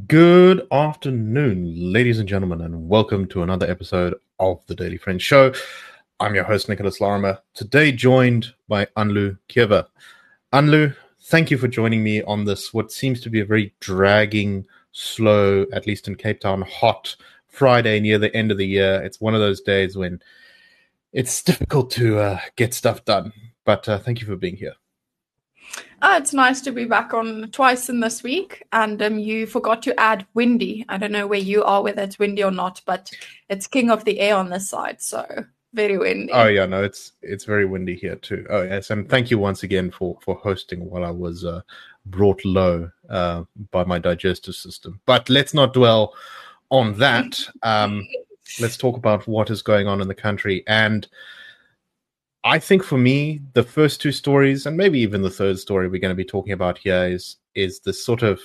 Good afternoon, ladies and gentlemen, and welcome to another episode of the Daily Friends Show. I'm your host, Nicholas Larimer, today joined by Anlu Kieva. Anlu, thank you for joining me on this, what seems to be a very dragging, slow, at least in Cape Town, hot Friday near the end of the year. It's one of those days when it's difficult to get stuff done, but thank you for being here. It's nice to be back on twice in this week, and you forgot to add windy. I don't know where you are, whether it's windy or not, but it's king of the air on this side, so very windy. Oh yeah, no, it's very windy here too. Oh yes, and thank you once again for hosting while I was brought low by my digestive system. But let's not dwell on that. Let's talk about what is going on in the country. And I think for me, the first two stories, and maybe even the third story we're going to be talking about here, is this sort of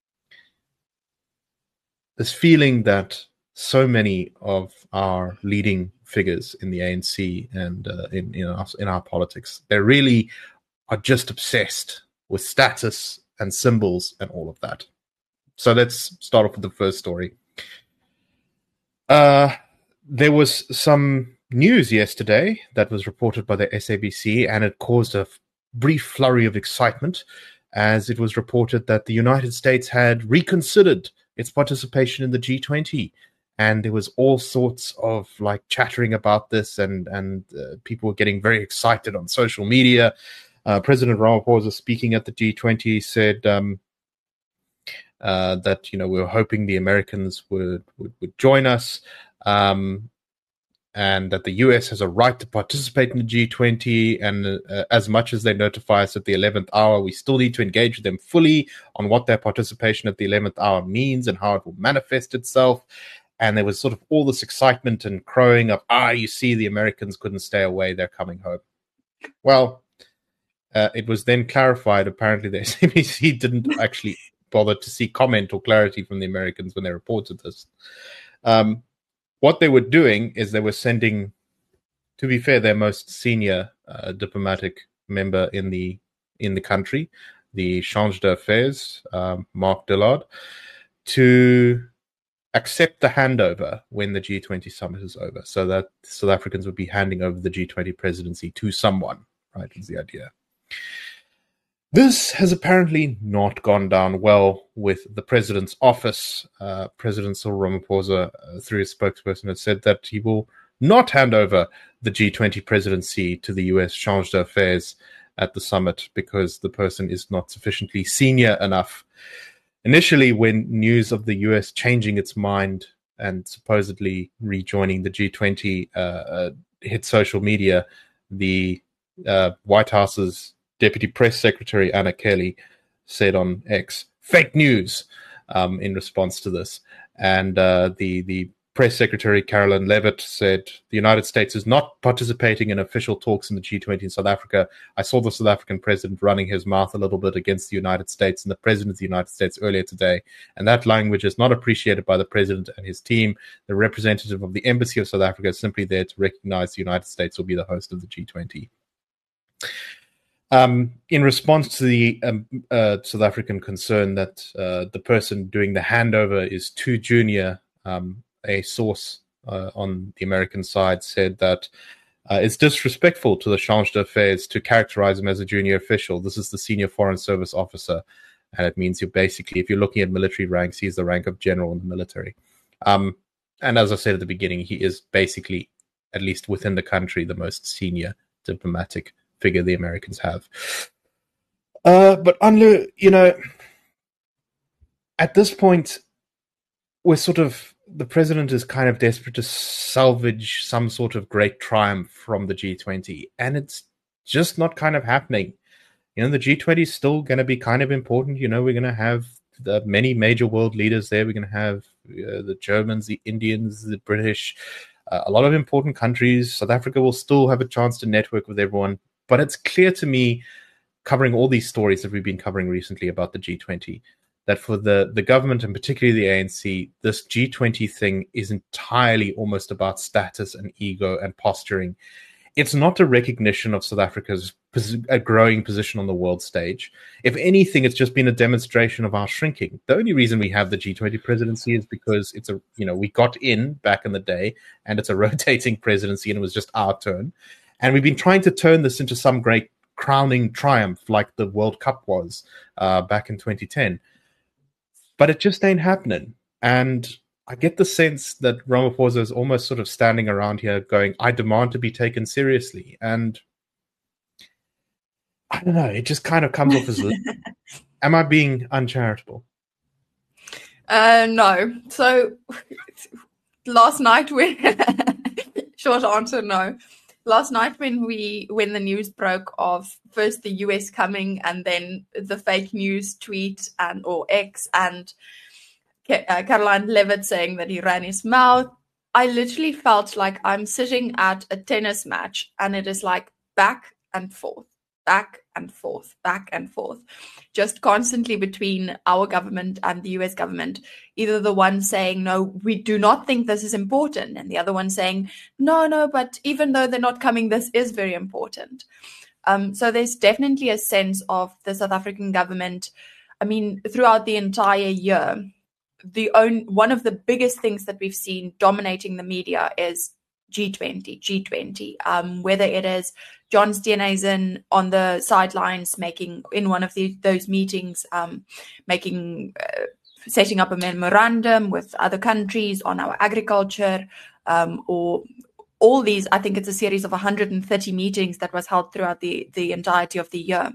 this feeling that so many of our leading figures in the ANC and in our politics, they really are just obsessed with status and symbols and all of that. So let's start off with the first story. There was some news yesterday that was reported by the SABC, and it caused a brief flurry of excitement as it was reported that the United States had reconsidered its participation in the G20, and there was all sorts of chattering about this, and people were getting very excited on social media. President Ramaphosa, speaking at the G20, said that we were hoping the Americans would join us. And that the US has a right to participate in the G20, and as much as they notify us at the 11th hour, we still need to engage with them fully on what their participation at the 11th hour means and how it will manifest itself. And there was sort of all this excitement and crowing of, you see, the Americans couldn't stay away, they're coming home. Well, it was then clarified, apparently the SABC didn't actually bother to seek comment or clarity from the Americans when they reported this. What they were doing is they were sending, to be fair, their most senior diplomatic member in the country, the Charge d'Affaires, Mark Dillard, to accept the handover when the G20 summit is over, so that South Africans would be handing over the G20 presidency to someone, right, is the idea. This has apparently not gone down well with the president's office. President Cyril Ramaphosa, through his spokesperson, has said that he will not hand over the G20 presidency to the US Charge d'Affaires at the summit because the person is not sufficiently senior enough. Initially, when news of the US changing its mind and supposedly rejoining the G20 hit social media, the White House's Deputy Press Secretary Anna Kelly said on X, "Fake news," in response to this. And the Press Secretary Caroline Levitt said, "The United States is not participating in official talks in the G20 in South Africa. I saw the South African president running his mouth a little bit against the United States and the president of the United States earlier today. And that language is not appreciated by the president and his team. The representative of the Embassy of South Africa is simply there to recognize the United States will be the host of the G20. In response to the South African concern that the person doing the handover is too junior, a source on the American side said that it's disrespectful to the Charge d'Affaires to characterize him as a junior official. This is the senior foreign service officer, and it means you're basically, if you're looking at military ranks, he's the rank of general in the military. And as I said at the beginning, he is basically, at least within the country, the most senior diplomatic figure the Americans have. But Anlu, at this point, we're sort of, the president is kind of desperate to salvage some sort of great triumph from the G20, and it's just not kind of happening. The G20 is still going to be kind of important. We're going to have the many major world leaders there. We're going to have the Germans, the Indians, the British, a lot of important countries. South Africa will still have a chance to network with everyone. But it's clear to me, covering all these stories that we've been covering recently about the G20, that for the government and particularly the ANC, this G20 thing is entirely almost about status and ego and posturing. It's not a recognition of South Africa's a growing position on the world stage. If anything, it's just been a demonstration of our shrinking. The only reason we have the G20 presidency is because it's we got in back in the day, and it's a rotating presidency, and it was just our turn. And we've been trying to turn this into some great crowning triumph like the World Cup was back in 2010. But it just ain't happening. And I get the sense that Ramaphosa is almost sort of standing around here going, I demand to be taken seriously. And I don't know, it just kind of comes off as, am I being uncharitable? No. So last night short answer, no. Last night when the news broke of first the US coming and then the fake news tweet or X and Caroline Levitt saying that he ran his mouth, I literally felt like I'm sitting at a tennis match and it is like back and forth, back and forth, back and forth, just constantly between our government and the US government. Either the one saying, no, we do not think this is important, and the other one saying, no, but even though they're not coming, this is very important. So there's definitely a sense of the South African government. I mean, throughout the entire year, one of the biggest things that we've seen dominating the media is G20, whether it is John Steenhuisen on the sidelines in one of those meetings, setting up a memorandum with other countries on our agriculture, or all these. I think it's a series of 130 meetings that was held throughout the entirety of the year.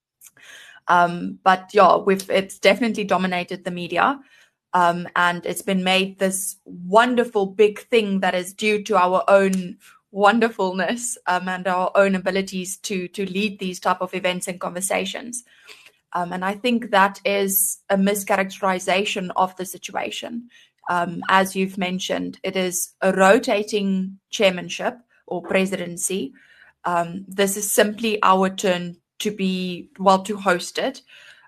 But yeah, it's definitely dominated the media. And it's been made this wonderful big thing that is due to our own wonderfulness and our own abilities to lead these type of events and conversations. And I think that is a mischaracterization of the situation. As you've mentioned, it is a rotating chairmanship or presidency. This is simply our turn to host it.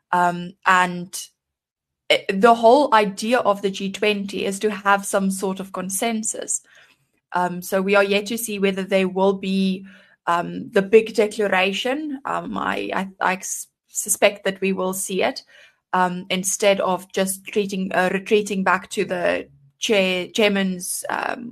And the whole idea of the G20 is to have some sort of consensus. So we are yet to see whether there will be the big declaration. I suspect that we will see it instead of just retreating back to the chairman's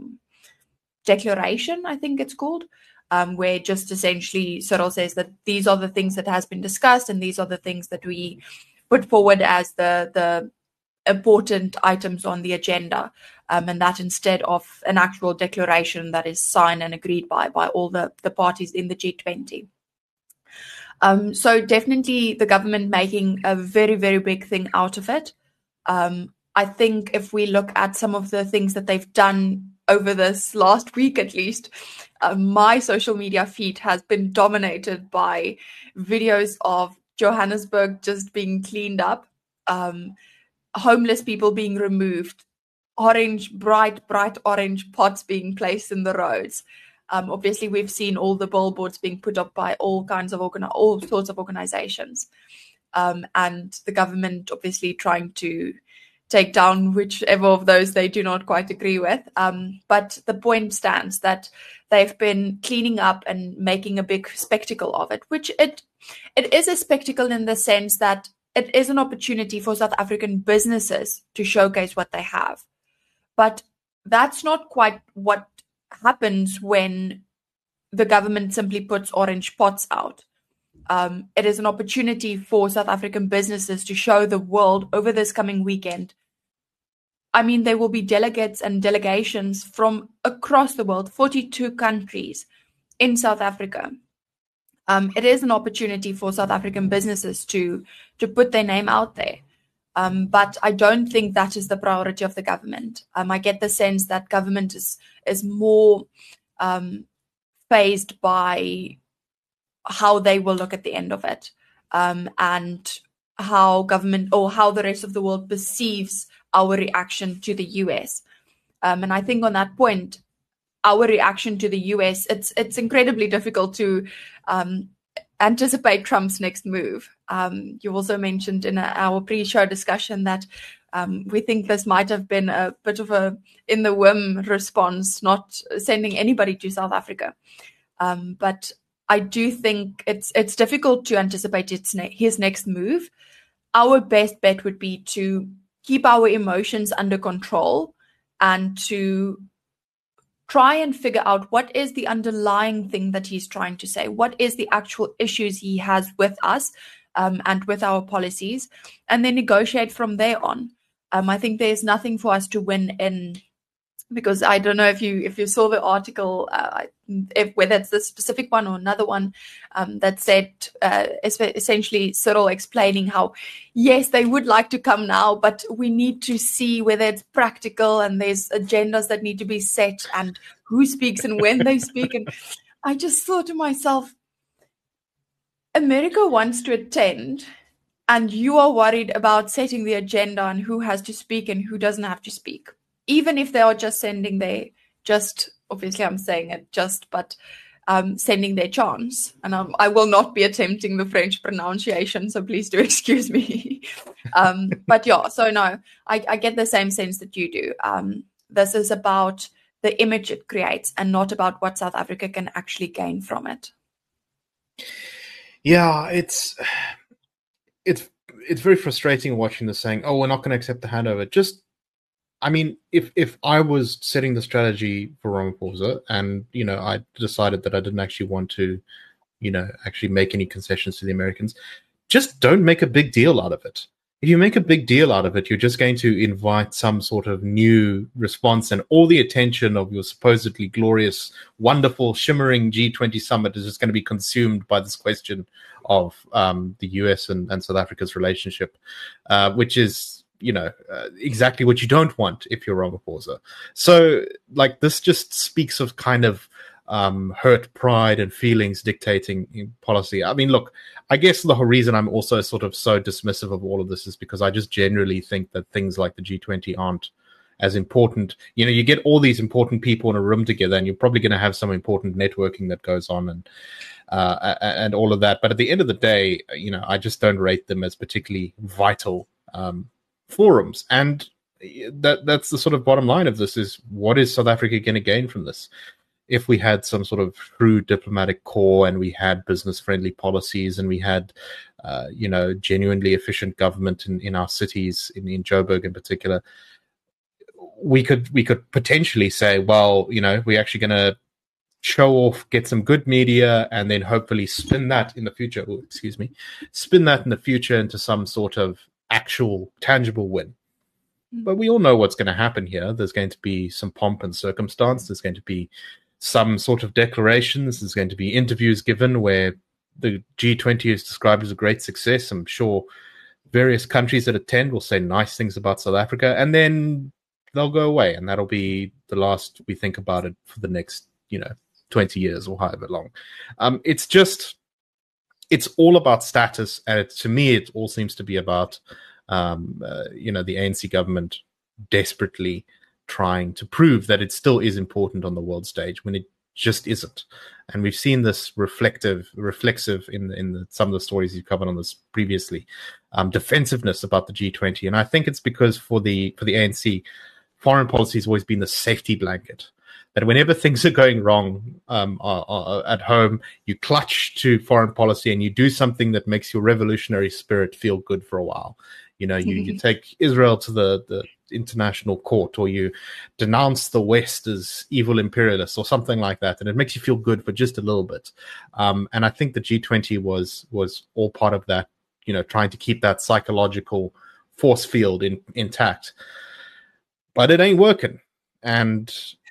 declaration, I think it's called, where just essentially Cyril says that these are the things that has been discussed and these are the things that we put forward as the important items on the agenda, and that instead of an actual declaration that is signed and agreed by all the parties in the G20. So definitely the government making a very, very big thing out of it. I think if we look at some of the things that they've done over this last week, at least, my social media feed has been dominated by videos of Johannesburg just being cleaned up, homeless people being removed, bright orange pots being placed in the roads. Obviously, we've seen all the billboards being put up by all sorts of organizations, and the government obviously trying to take down whichever of those they do not quite agree with. But the point stands that they've been cleaning up and making a big spectacle of it, which it is a spectacle in the sense that it is an opportunity for South African businesses to showcase what they have. But that's not quite what happens when the government simply puts orange pots out. It is an opportunity for South African businesses to show the world over this coming weekend. I mean, there will be delegates and delegations from across the world, 42 countries in South Africa. It is an opportunity for South African businesses to put their name out there. But I don't think that is the priority of the government. I get the sense that government is more fazed by how they will look at the end of it, and how government or how the rest of the world perceives our reaction to the US. And I think on that point, our reaction to the US, it's incredibly difficult to anticipate Trump's next move. You also mentioned in our pre-show discussion that we think this might have been a bit of a in the whim response, not sending anybody to South Africa. But I do think it's difficult to anticipate his next move. Our best bet would be to keep our emotions under control and to try and figure out what is the underlying thing that he's trying to say. What is the actual issues he has with us and with our policies, and then negotiate from there on. I think there's nothing for us to win in, because I don't know if you saw the article, whether it's this specific one or another one, that said essentially Cyril explaining how, yes, they would like to come now, but we need to see whether it's practical, and there's agendas that need to be set and who speaks and when they speak. And I just thought to myself, America wants to attend, and you are worried about setting the agenda and who has to speak and who doesn't have to speak. Even if they are just sending obviously I'm saying it but sending their chance. And I will not be attempting the French pronunciation, so please do excuse me. But yeah, so no, I get the same sense that you do. This is about the image it creates and not about what South Africa can actually gain from it. Yeah, it's very frustrating watching this saying, oh, we're not going to accept the handover. I mean, if I was setting the strategy for Ramaphosa and, I decided that I didn't actually want to, actually make any concessions to the Americans, just don't make a big deal out of it. If you make a big deal out of it, you're just going to invite some sort of new response, and all the attention of your supposedly glorious, wonderful, shimmering G20 summit is just going to be consumed by this question of the US and South Africa's relationship, which is, exactly what you don't want if you're Ramaphosa. So, this just speaks of kind of hurt pride and feelings dictating policy. I mean, look, I guess the whole reason I'm also sort of so dismissive of all of this is because I just generally think that things like the G20 aren't as important. You get all these important people in a room together, and you're probably going to have some important networking that goes on and all of that. But at the end of the day, I just don't rate them as particularly vital forums. And that's the sort of bottom line of this: is what is South Africa going to gain from this? If we had some sort of true diplomatic core, and we had business-friendly policies, and we had, genuinely efficient government in our cities, in Joburg in particular, we could potentially say, well, we're actually going to show off, get some good media, and then hopefully spin that in the future. Spin that in the future into some sort of actual tangible win. But we all know what's going to happen here. There's going to be some pomp and circumstance. There's going to be some sort of declarations. There's going to be interviews given where the G20 is described as a great success. I'm sure various countries that attend will say nice things about South Africa, and then they'll go away, and that'll be the last we think about it for the next, 20 years or however long. It's all about status, and to me, it all seems to be about, the ANC government desperately trying to prove that it still is important on the world stage when it just isn't. And we've seen this reflexive in some of the stories you've covered on this previously, defensiveness about the G20. And I think it's because for the ANC, foreign policy has always been the safety blanket. That whenever things are going wrong at home, you clutch to foreign policy and you do something that makes your revolutionary spirit feel good for a while. You take Israel to the international court, or you denounce the West as evil imperialists or something like that, and it makes you feel good for just a little bit. And I think the G20 was all part of that, trying to keep that psychological force field intact. But it ain't working. And,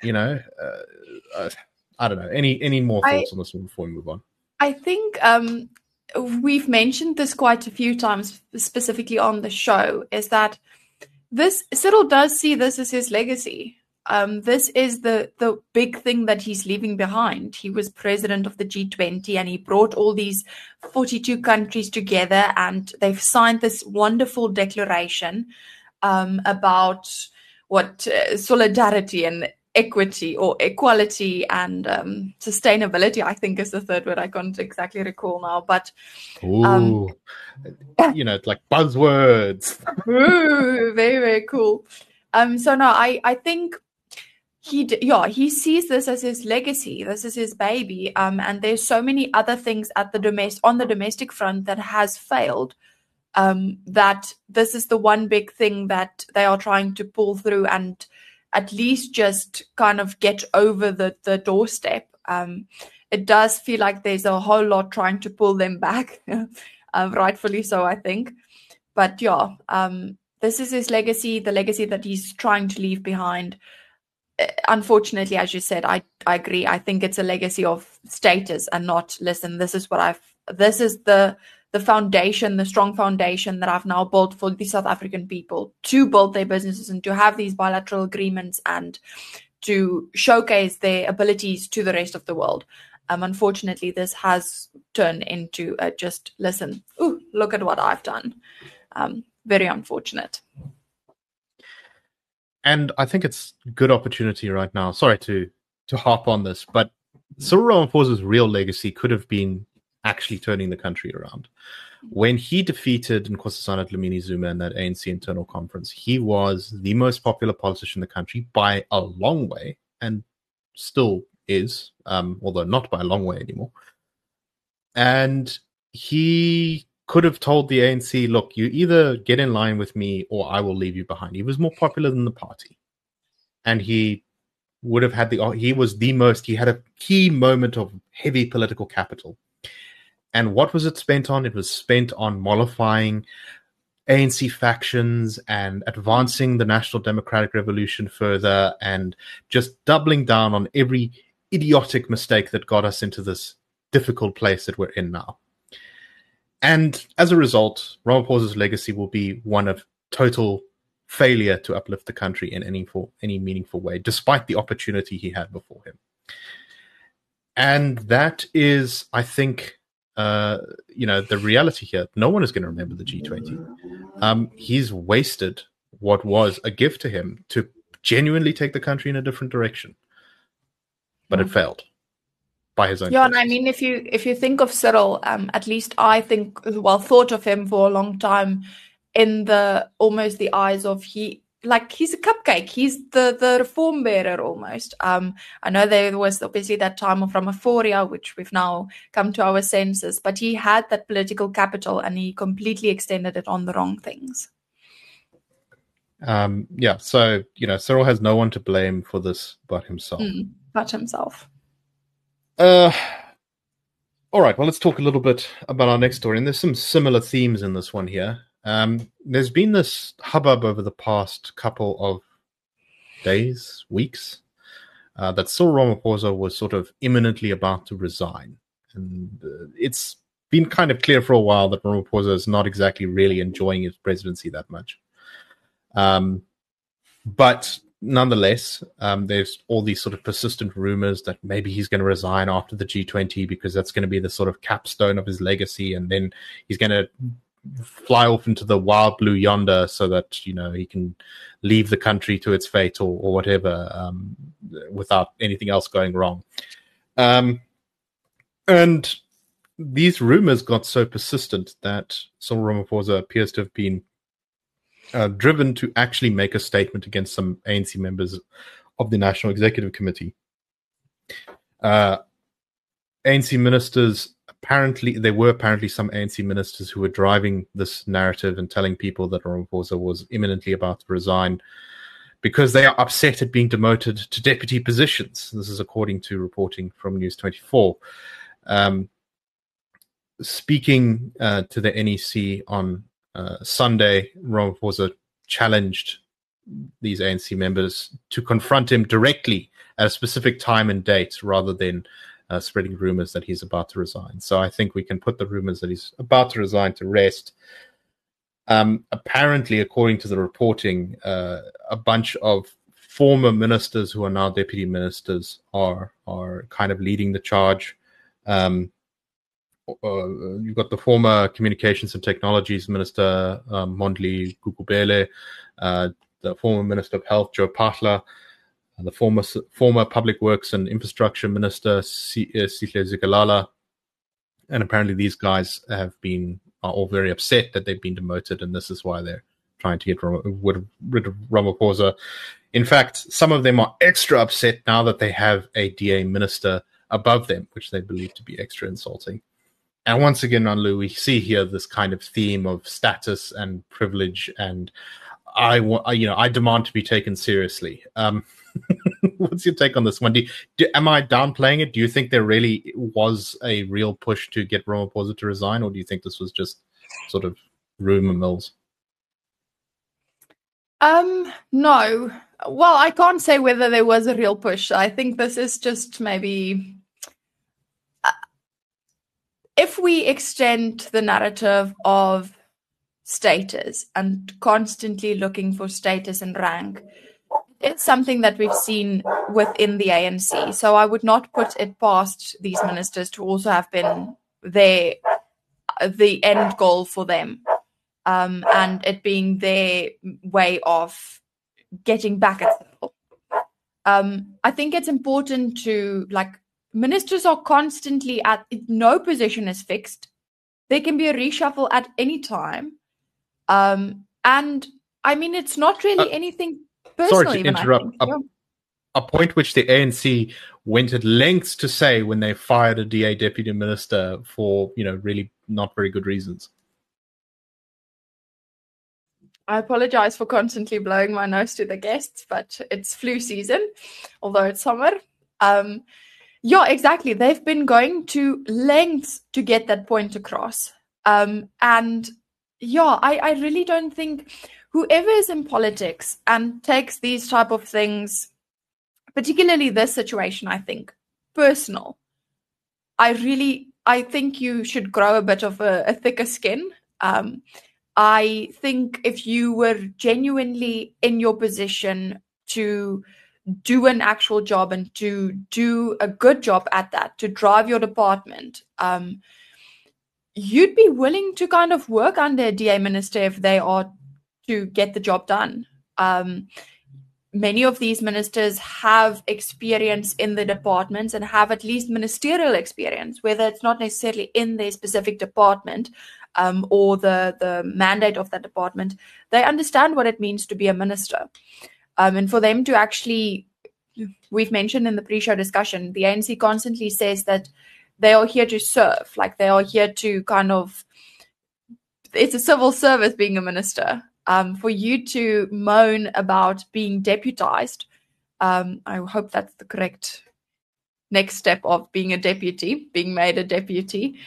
I don't know. Any more thoughts on this one before we move on? I think we've mentioned this quite a few times, specifically on the show, is that Cyril does see this as his legacy. This is the big thing that he's leaving behind. He was president of the G20, and he brought all these 42 countries together, and they've signed this wonderful declaration about what solidarity and equity or equality and sustainability, I think, is the third word. I can't exactly recall now, but it's like buzzwords. Ooh, very, very cool. So no, I think he sees this as his legacy. This is his baby. And there's so many other things on the domestic front that has failed. That this is the one big thing that they are trying to pull through and at least just kind of get over the doorstep. It does feel like there's a whole lot trying to pull them back, rightfully so, I think. But yeah, this is his legacy, the legacy that he's trying to leave behind. Unfortunately, as you said, I agree. I think it's a legacy of status and not, listen, this is the foundation, the strong foundation that I've now built for the South African people to build their businesses and to have these bilateral agreements and to showcase their abilities to the rest of the world. Unfortunately, this has turned into just, listen, look at what I've done. Very unfortunate. And I think it's a good opportunity right now. Sorry to harp on this, but Cyril Ramaphosa's real legacy could have been actually turning the country around. When he defeated Nkosazana Dlamini-Zuma in that ANC internal conference, he was the most popular politician in the country by a long way, and still is, although not by a long way anymore. And he could have told the ANC, look, you either get in line with me or I will leave you behind. He was more popular than the party. And he would have had he had a key moment of heavy political capital. And what was it spent on? It was spent on mollifying ANC factions and advancing the National Democratic Revolution further and just doubling down on every idiotic mistake that got us into this difficult place that we're in now. And as a result, Ramaphosa's legacy will be one of total failure to uplift the country in any meaningful way, despite the opportunity he had before him. And that is, I think, the reality here. No one is going to remember the G20. He's wasted what was a gift to him to genuinely take the country in a different direction. But it failed by his own choices. And I mean, if you think of Cyril, at least I thought of him for a long time in almost the eyes of he's a cupcake. He's the reform bearer almost. I know there was obviously that time of Ramaphoria, which we've now come to our senses, but he had that political capital and he completely extended it on the wrong things. So, Cyril has no one to blame for this but himself. But himself. All right, well, let's talk a little bit about our next story. And there's some similar themes in this one here. There's been this hubbub over the past couple of days, weeks, that Cyril Ramaphosa was sort of imminently about to resign. And it's been kind of clear for a while that Ramaphosa is not exactly really enjoying his presidency that much. But nonetheless, there's all these sort of persistent rumors that maybe he's going to resign after the G20 because that's going to be the sort of capstone of his legacy. And then he's going to fly off into the wild blue yonder so that, he can leave the country to its fate or whatever, without anything else going wrong. And these rumors got so persistent that Cyril Ramaphosa appears to have been driven to actually make a statement against some ANC members of the National Executive Committee. ANC ministers, there were apparently some ANC ministers who were driving this narrative and telling people that Ramaphosa was imminently about to resign because they are upset at being demoted to deputy positions. This is according to reporting from News 24. Speaking to the NEC on Sunday, Ramaphosa challenged these ANC members to confront him directly at a specific time and date rather than spreading rumors that he's about to resign. So I think we can put the rumors that he's about to resign to rest. Apparently, according to the reporting, a bunch of former ministers who are now deputy ministers are kind of leading the charge. You've got the former Communications and Technologies Minister, Mondli Gugubele, the former Minister of Health, Joe Pahla, the former Public Works and Infrastructure Minister, Sihle Zikalala. And apparently these guys are all very upset that they've been demoted, and this is why they're trying to get rid of Ramaphosa In fact, some of them are extra upset now that they have a DA minister above them, which they believe to be extra insulting. And once again, Nanlu, we see here this kind of theme of status and privilege, and I demand to be taken seriously. What's your take on this one? Am I downplaying it? Do you think there really was a real push to get Ramaphosa to resign, or do you think this was just sort of rumor mills? No. Well, I can't say whether there was a real push. I think this is just maybe... if we extend the narrative of status and constantly looking for status and rank, it's something that we've seen within the ANC. So I would not put it past these ministers to also have been the end goal for them, and it being their way of getting back at people. I think it's important to, ministers are constantly no position is fixed. There can be a reshuffle at any time. And I mean, it's not really anything personal. Sorry to interrupt. A point which the ANC went at lengths to say when they fired a DA deputy minister for, really not very good reasons. I apologize for constantly blowing my nose to the guests, but it's flu season, although it's summer. Yeah, exactly. They've been going to lengths to get that point across. And yeah, I really don't think whoever is in politics and takes these type of things, particularly this situation, I think, personal, I think you should grow a bit of a thicker skin. I think if you were genuinely in your position to do an actual job and to do a good job at that, to drive your department, you'd be willing to kind of work under a DA minister if they are to get the job done. Many of these ministers have experience in the departments and have at least ministerial experience, whether it's not necessarily in their specific department or the mandate of that department. They understand what it means to be a minister. And for them to actually, we've mentioned in the pre-show discussion, the ANC constantly says that they are here to serve, like they are here to kind of, it's a civil service being a minister. For you to moan about being deputized, I hope that's the correct next step of being a deputy, being made a deputy.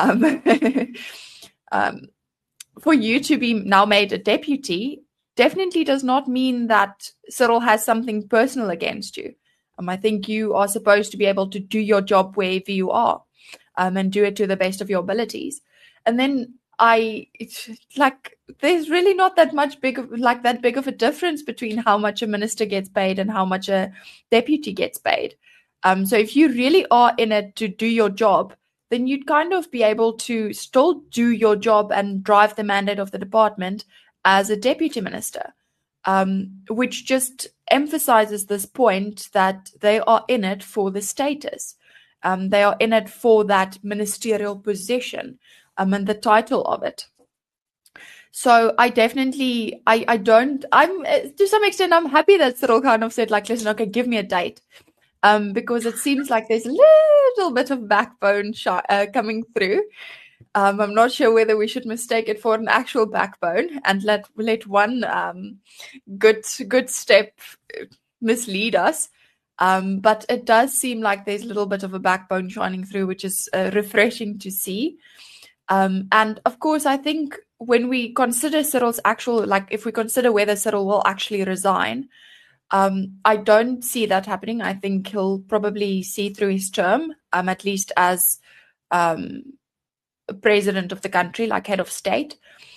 For you to be now made a deputy definitely does not mean that Cyril has something personal against you. I think you are supposed to be able to do your job wherever you are, and do it to the best of your abilities. And then there's really not that big of a difference between how much a minister gets paid and how much a deputy gets paid. So if you really are in it to do your job, then you'd kind of be able to still do your job and drive the mandate of the department as a deputy minister, which just emphasizes this point that they are in it for the status. They are in it for that ministerial position and the title of it. So I definitely, I'm to some extent, I'm happy that Cyril kind of said, listen, okay, give me a date. Because it seems like there's a little bit of backbone coming through. I'm not sure whether we should mistake it for an actual backbone and let one good step mislead us. But it does seem like there's a little bit of a backbone shining through, which is refreshing to see. And of course, I think when we consider Cyril's if we consider whether Cyril will actually resign, I don't see that happening. I think he'll probably see through his term, at least as president of the country, like head of state.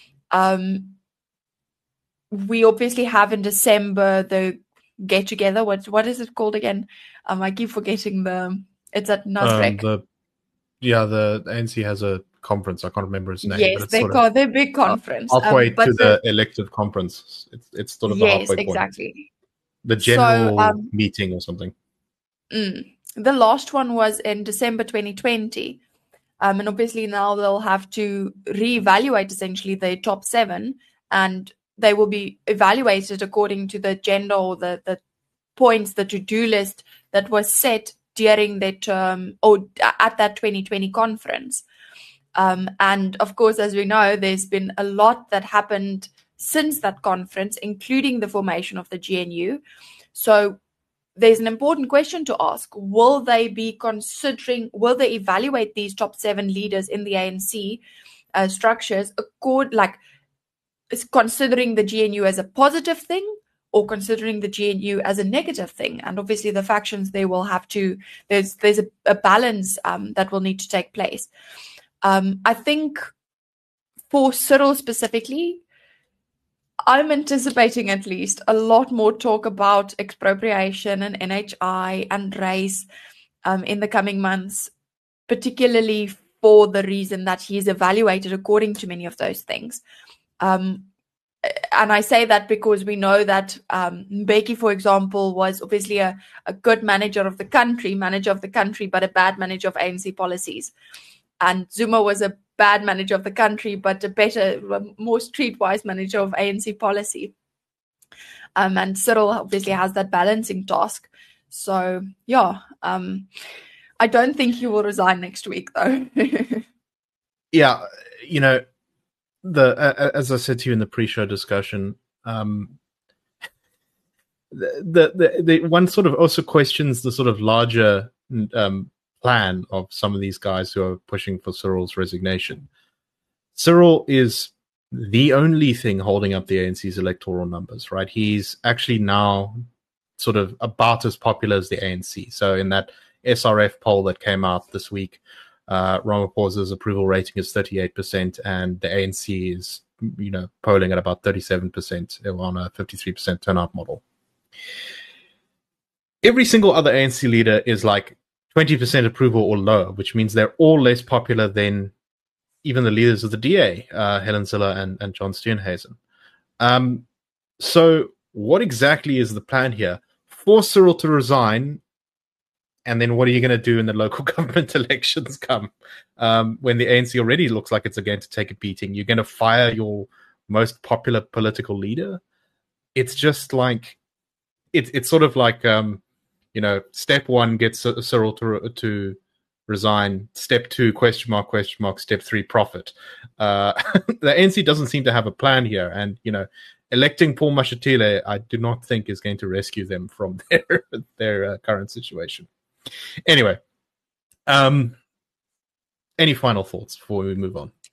We obviously have in December the get together. What is it called again? I keep forgetting it's at Nasrec. The ANC has a conference. I can't remember its name. Yes, they call their big conference. Halfway to the elective conference. It's sort of the halfway point. Yes, exactly. The general meeting or something. The last one was in December 2020. And obviously now they'll have to reevaluate essentially the top 7 and they will be evaluated according to the agenda or the points, the to-do list that was set during their term or at that 2020 conference. And of course, as we know, there's been a lot that happened since that conference, including the formation of the GNU. So there's an important question to ask. Will they evaluate these top 7 leaders in the ANC structures considering the GNU as a positive thing or considering the GNU as a negative thing? And obviously the factions, they will have to, there's a balance that will need to take place. I think for Cyril specifically, I'm anticipating at least a lot more talk about expropriation and NHI and race in the coming months, particularly for the reason that he is evaluated according to many of those things. And I say that because we know that Mbeki, for example, was obviously a good manager of the country, but a bad manager of ANC policies. And Zuma was a bad manager of the country, but a better, more streetwise manager of ANC policy. And Cyril obviously has that balancing task. So, yeah, I don't think he will resign next week, though. Yeah, as I said to you in the pre-show discussion, the one sort of also questions the sort of larger plan of some of these guys who are pushing for Cyril's resignation. Cyril is the only thing holding up the ANC's electoral numbers, right? He's actually now sort of about as popular as the ANC. So in that SRF poll that came out this week, Ramaphosa's approval rating is 38%, and the ANC is, polling at about 37% on a 53% turnout model. Every single other ANC leader is like 20% approval or lower, which means they're all less popular than even the leaders of the DA, Helen Zille and John Steenhuisen. So what exactly is the plan here? Force Cyril to resign, and then what are you going to do in the local government elections come? When the ANC already looks like it's going to take a beating, you're going to fire your most popular political leader? It's just like, it's sort of like, step 1 gets Cyril to resign. Step 2, question mark, step 3, profit. The ANC doesn't seem to have a plan here. And, electing Paul Mashatile, I do not think is going to rescue them from their current situation. Anyway, any final thoughts before we move on?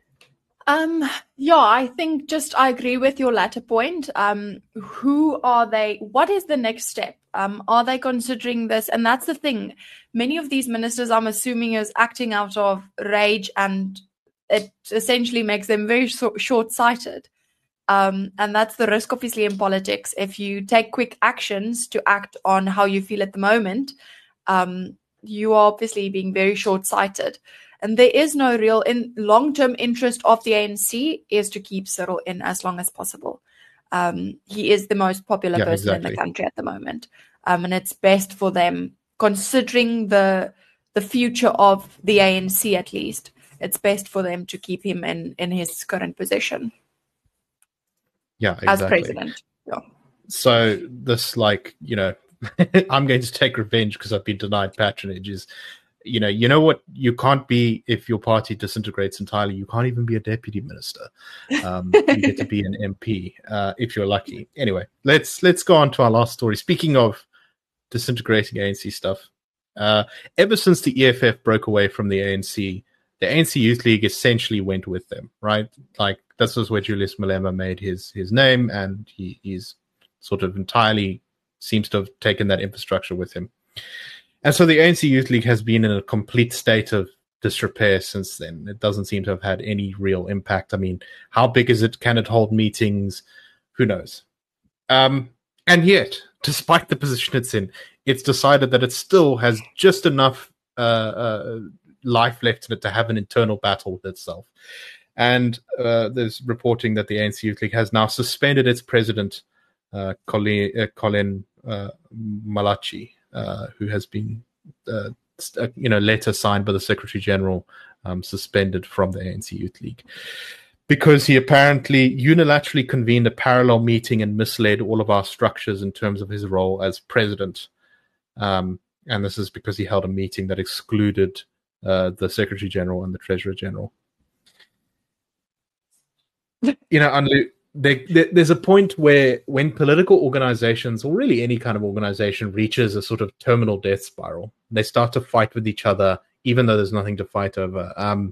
Yeah, I think I agree with your latter point. Who are they? What is the next step? Are they considering this? And that's the thing. Many of these ministers, I'm assuming, is acting out of rage, and it essentially makes them very short-sighted. And that's the risk, obviously, in politics. If you take quick actions to act on how you feel at the moment, you are obviously being very short-sighted. And there is no real long-term interest of the ANC is to keep Cyril in as long as possible. He is the most popular person in the country at the moment. And it's best for them, considering the future of the ANC at least, it's best for them to keep him in his current position. Yeah, exactly. As president. Yeah. So this, I'm going to take revenge because I've been denied patronage is, you know what you can't be if your party disintegrates entirely. You can't even be a deputy minister. You get to be an MP if you're lucky. Anyway, let's go on to our last story. Speaking of disintegrating ANC stuff, ever since the EFF broke away from the ANC Youth League essentially went with them, right? Like, this was where Julius Malema made his name, and he's sort of entirely seems to have taken that infrastructure with him. And so the ANC Youth League has been in a complete state of disrepair since then. It doesn't seem to have had any real impact. I mean, how big is it? Can it hold meetings? Who knows? And yet, despite the position it's in, it's decided that it still has just enough life left in it to have an internal battle with itself. And there's reporting that the ANC Youth League has now suspended its president, Colin Malachi, who has been, letter signed by the Secretary General, suspended from the ANC Youth League. because he apparently unilaterally convened a parallel meeting and misled all of our structures in terms of his role as president. And this is because he held a meeting that excluded the Secretary General and the Treasurer General. Anlu, there's a point where when political organizations, or really any kind of organization, reaches a sort of terminal death spiral, they start to fight with each other, even though there's nothing to fight over.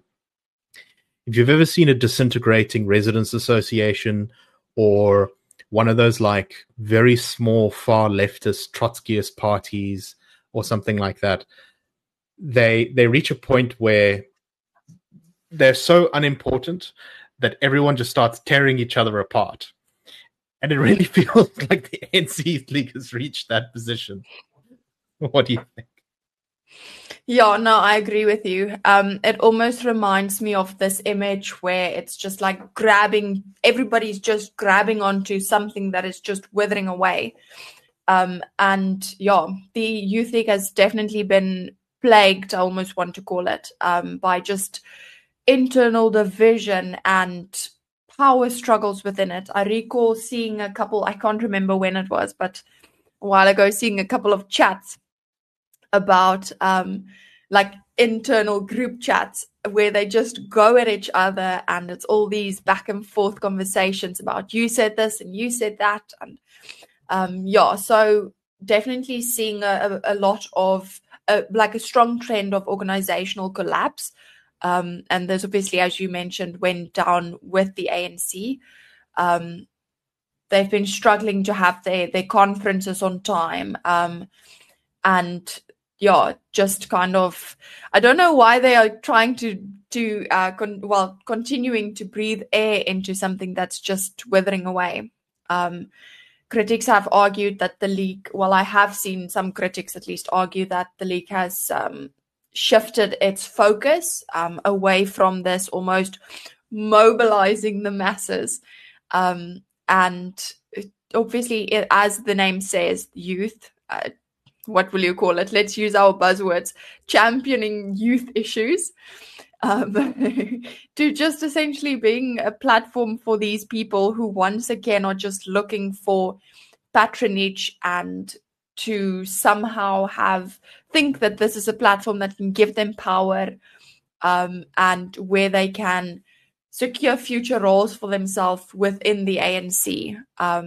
If you've ever seen a disintegrating residents association or one of those like very small far leftist Trotskyist parties or something like that, they reach a point where they're so unimportant that everyone just starts tearing each other apart. And it really feels like the ANC Youth League has reached that position. What do you think? Yeah, no, I agree with you. It almost reminds me of this image where it's just like everybody's just grabbing onto something that is just withering away. And yeah, the Youth League has definitely been plagued, I almost want to call it, by just internal division and power struggles within it. I recall seeing a couple, I can't remember when it was, but a while ago, seeing a couple of chats about like internal group chats where they just go at each other, and it's all these back and forth conversations about you said this and you said that. And so definitely seeing a lot of like a strong trend of organizational collapse. And there's obviously, as you mentioned, went down with the ANC. They've been struggling to have their conferences on time. And just kind of, I don't know why they are trying to continuing to breathe air into something that's just withering away. Critics have argued that the league, I have seen some critics at least argue that the league has shifted its focus away from this almost mobilizing the masses. And obviously, as the name says, youth, what will you call it? Let's use our buzzwords, championing youth issues, to just essentially being a platform for these people who once again are just looking for patronage and to somehow think that this is a platform that can give them power, and where they can secure future roles for themselves within the ANC.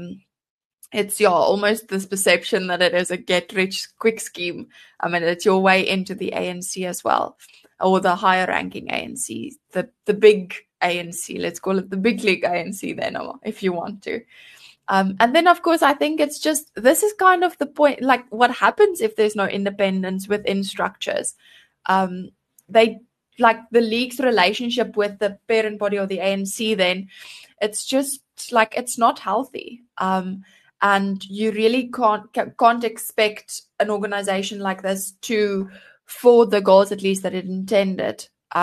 It's almost this perception that it is a get-rich-quick scheme. I mean, it's your way into the ANC as well, or the higher-ranking ANC, the big ANC. Let's call it the big league ANC then, if you want to. And then, of course, I think it's just, this is kind of the point, like what happens if there's no independence within structures. They, like the league's relationship with the parent body or the ANC, then it's just like, it's not healthy. And you really can't expect an organization like this for the goals, at least that it intended,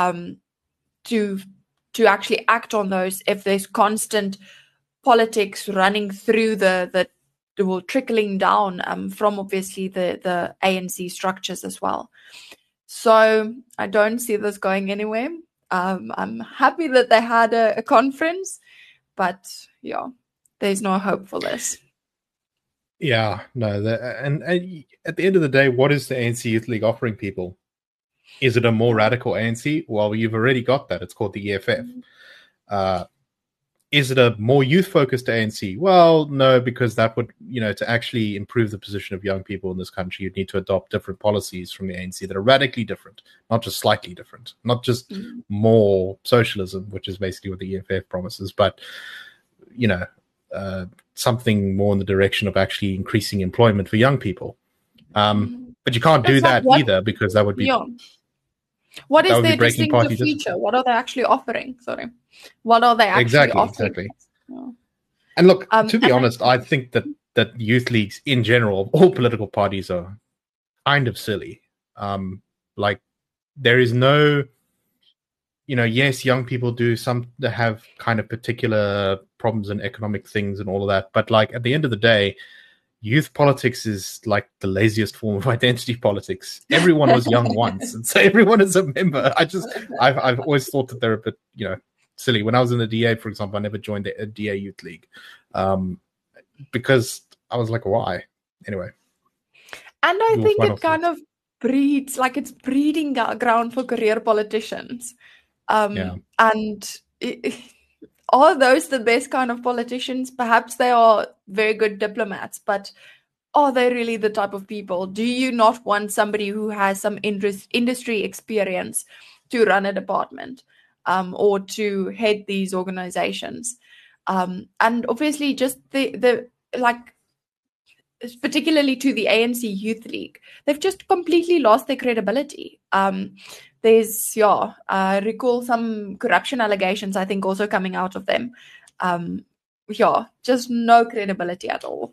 to actually act on those if there's constant politics running through trickling down from obviously the ANC structures as well. So I don't see this going anywhere. I'm happy that they had a conference, but there's no hope for this. Yeah, no, and at the end of the day, what is the ANC Youth League offering people? Is it a more radical ANC? Well, you've already got that. It's called the EFF. Is it a more youth-focused ANC? Well, no, because that would, to actually improve the position of young people in this country, you'd need to adopt different policies from the ANC that are radically different, not just slightly different, not just more socialism, which is basically what the EFF promises, but, something more in the direction of actually increasing employment for young people. But you can't do that either, because that would be... What is their distinctive feature? What are they actually offering? Sorry. What are they actually offering? Exactly. Yeah. And look, to be honest, I think that youth leagues in general, all political parties, are kind of silly. Like, there is no... yes, young people have kind of particular problems and economic things and all of that. But like at the end of the day, youth politics is like the laziest form of identity politics. Everyone was young once, and so everyone is a member. I've always thought that they're a bit, silly. When I was in the DA, for example, I never joined a DA youth league because I was like, why? Anyway. And I think it kind of breeds, like it's breeding ground for career politicians. And are those the best kind of politicians? Perhaps they are very good diplomats, but are they really the type of people? Do you not want somebody who has some industry experience to run a department or to head these organizations? And obviously just the like, particularly to the ANC Youth League, they've just completely lost their credibility. There's, I recall some corruption allegations, I think, also coming out of them. Just no credibility at all.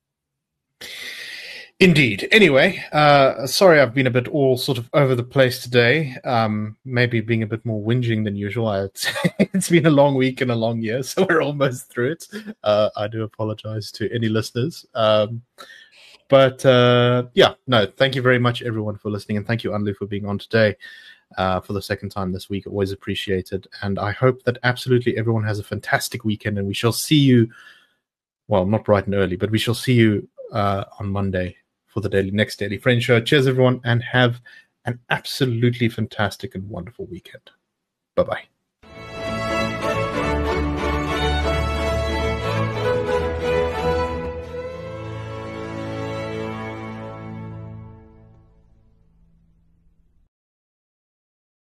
Indeed. Anyway, sorry I've been a bit all sort of over the place today. Maybe being a bit more whinging than usual. It's been a long week and a long year, so we're almost through it. I do apologize to any listeners. Thank you very much, everyone, for listening, and thank you, Anlu, for being on today for the second time this week. Always appreciated, and I hope that absolutely everyone has a fantastic weekend, and we shall see you, well, not bright and early, but we shall see you on Monday for the next Daily Friend Show. Cheers, everyone, and have an absolutely fantastic and wonderful weekend. Bye-bye.